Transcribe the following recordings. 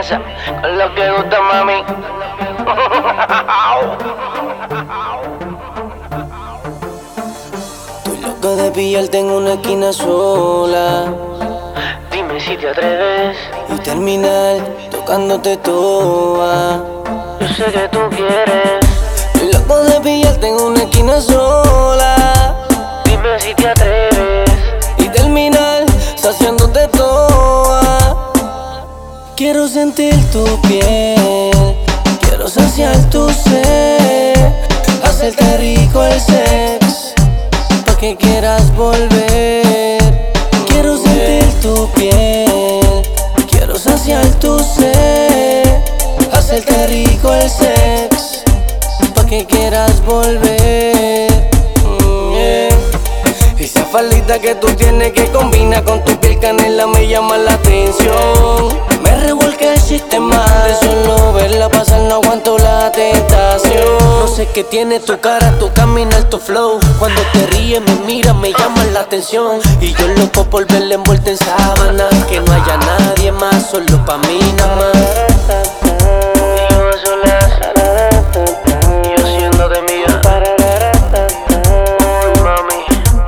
amenaza con lo que gusta, mami. Estoy loco de pillarte en una esquina sola. Dime si te atreves. Y terminar tocándote toda. Yo sé que tú quieres. Estoy loco de pillarte en una esquina sola. Dime si te atreves. Y terminar saciándote toda. Quiero sentir tu piel, quiero saciar tu sed, hacerte rico el sex, pa' que quieras volver. Quiero sentir tu piel, quiero saciar tu sed, hacerte rico el sex, pa' que quieras volver. Esa faldita que tú tienes que combina con tu piel canela me llama la atención. Me revuelca el sistema, de solo verla pasar no aguanto la tentación. No sé qué tiene tu cara, tu caminar, tu flow. Cuando te ríes, me miras, me llama la atención. Y yo loco por verla envuelta en sábana, que no haya nadie más, solo pa' mí nada más. Y yo a solas, y yo siéndote mía. Ay, mami.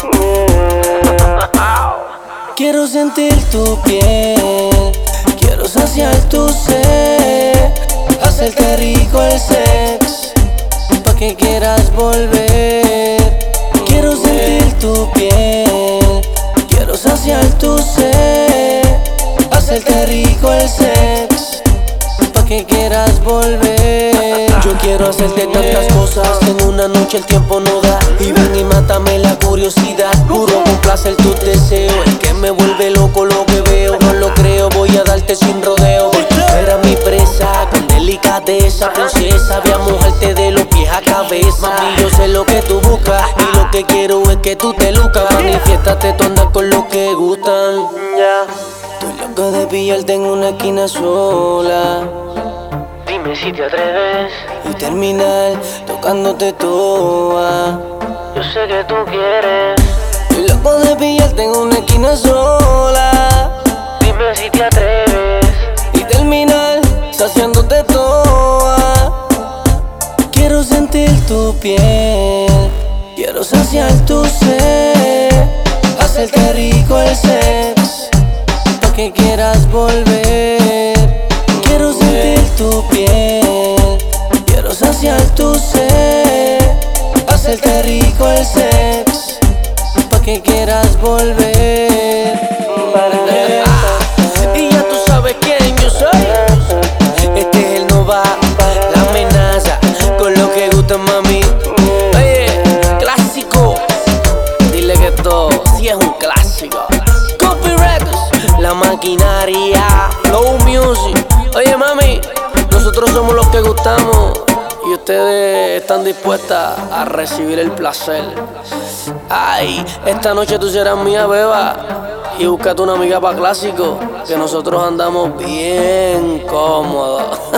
Quiero sentir tu piel, quiero saciar tu sed, hacerte rico el sex, pa' que quieras volver. Quiero sentir tu piel, quiero saciar tu sed, hacerte rico el sex, pa' que quieras volver. Yo quiero hacerte tantas cosas, en una noche el tiempo no da. Y ven y mátame la curiosidad, juro complacer tus deseos. Es que me vuelve loco lo que veo, no lo creo, voy a darte sin rodeo. Era mi presa, con delicadeza, princesa, voy a mojarte de los pies a cabeza. Mami, yo sé lo que tú buscas, y lo que quiero es que tú te lucas. Manifiéstate, tú andas con los que gustan. Estoy loco de pillarte en una esquina sola. Dime si te atreves. Y terminar tocándote toda. Yo sé que tú quieres. Estoy loco de pillarte en una esquina sola. Dime si te atreves. Y terminar saciándote toda. Quiero sentir tu piel, quiero saciar tu sed, hacerte rico el sex, pa' que quieras volver. Quiero sentir tu piel, quiero saciar tu sed, hacerte rico el sex, pa' que quieras volver. Y ya tú sabes quién yo soy. Este es el Nova, la amenaza con lo que gusta, mami. Oye, clásico. Dile que esto sí es un clásico. Copy Records, la maquinaria, Flow Music. Oye, mami, nosotros somos los que gustamos y ustedes están dispuestas a recibir el placer. Ay, esta noche tú serás mía, beba. Y búscate una amiga pa' clásico, que nosotros andamos bien cómodos.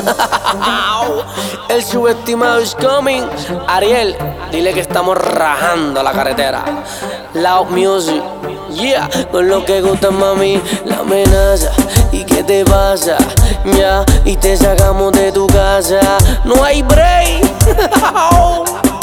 El subestimado is coming. Ariel, dile que estamos rajando la carretera. Loud Music, yeah, con lo que gusta, mami, la amenaza. ¿Y qué te pasa? Ya, y te sacamos de tu casa. No hay break.